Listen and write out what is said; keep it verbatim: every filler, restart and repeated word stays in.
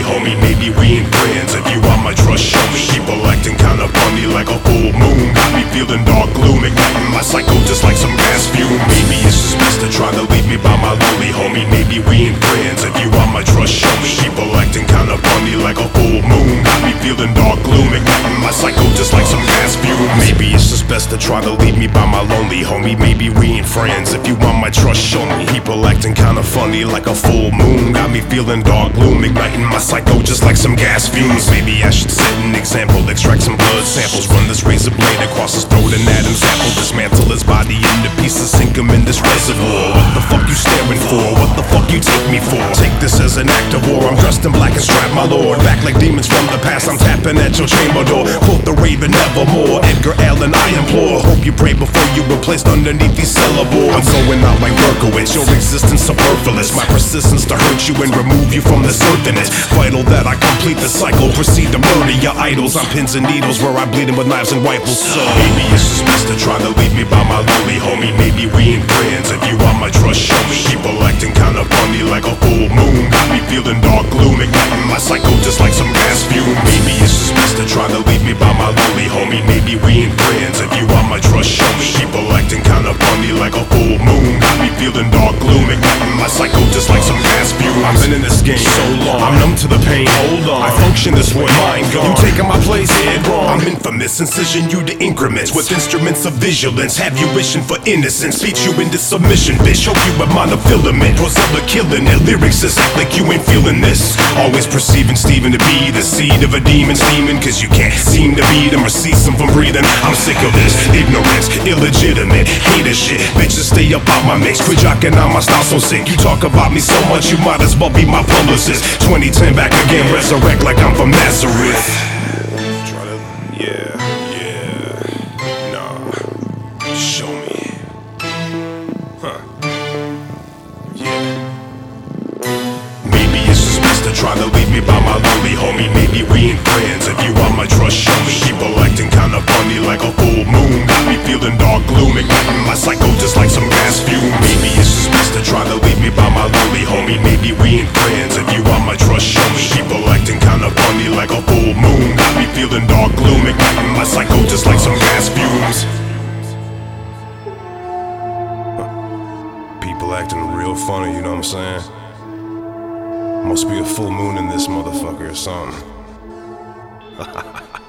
homie. Maybe we ain't friends. If you want my trust, show me. People acting kinda funny like a full moon. Got me feeling dark gloom, igniting my psycho just like some gas fume. Maybe it's just best to try to leave me by my lonely homie. Maybe we ain't friends. If you want my trust, show me. People acting kinda funny like a full moon. Got me feeling dark gloom, igniting my psycho just like some gas fume. Maybe it's just best to try to leave me by my lonely homie. Maybe we ain't friends. If you want my trust, show me. People acting kinda funny like a full moon. Got me feeling dark gloom, igniting my psycho just like some gas fumes. Maybe I should set an example, extract some blood samples, run this razor blade across his throat and add him sample, dismantle his body into pieces, sink him in this reservoir. What the fuck you staring for? What the fuck you take me for? Take this as an act of war. I'm dressed in black and strapped, my lord. Back like demons from the past, I'm tapping at your chamber door. Quote the Raven, nevermore. Edgar Allan, I implore. Hope you pray before you were placed underneath these syllables. I'm going out like Berkowitz, your existence superfluous. My persistence to hurt you and remove you from this earth, and it's vital that I complete the cycle. Proceed to murder your idols. I'm pins and needles where I bleed them with knives and rifles. So maybe it's just best to try to leave me by my lonely homie. Maybe we ain't friends. If you want my trust, show me. People acting kinda funny like a full moon. Got me feeling dark gloom, igniting my psycho just like some gas fume. Maybe it's just best to try to leave me by my lonely homie. Maybe we ain't friends. If you want my trust, show me. People acting kinda funny like a full moon. Got me feeling dark gloom, igniting my psycho just like some gas fume. I've been in this game so long, I'm numb to the pain. Hold on, I function this way, mind gone. You taking my place, head wrong. I'm infamous, incision you to increments with instruments of vigilance. Have you wishing for innocence? Beat you into submission, bitch. Choke you with monofilament. Drozilla killing it. Lyrics just act like you ain't feeling this. Always perceiving Steven to be the seed of a demon steaming, cause you can't seem to beat him or cease him from breathing. I'm sick of this ignorance, illegitimate, hater shit. Bitches stay up on my mix. Quit jocking on my style so sick. You talk about me so much, you might as well be my publicist. twenty ten back again, resurrect like I'm from Nazareth. Try to, yeah, yeah, nah, show me, huh, yeah. Maybe it's just best to try to leave me by my lonely homie. Maybe we ain't friends. If you want my trust, show me. People acting kinda funny like a full moon. Got me feeling dark gloom, igniting my psycho just like some gas fume. Maybe it's just best to try to leave me by my lonely homie. Maybe we ain't friends. If you want my trust, show me. People acting kinda funny like a full moon. Got me feeling dark gloom, igniting my psycho just like some gas fumes. People acting real funny, you know what I'm saying? Must be a full moon in this motherfucker or something.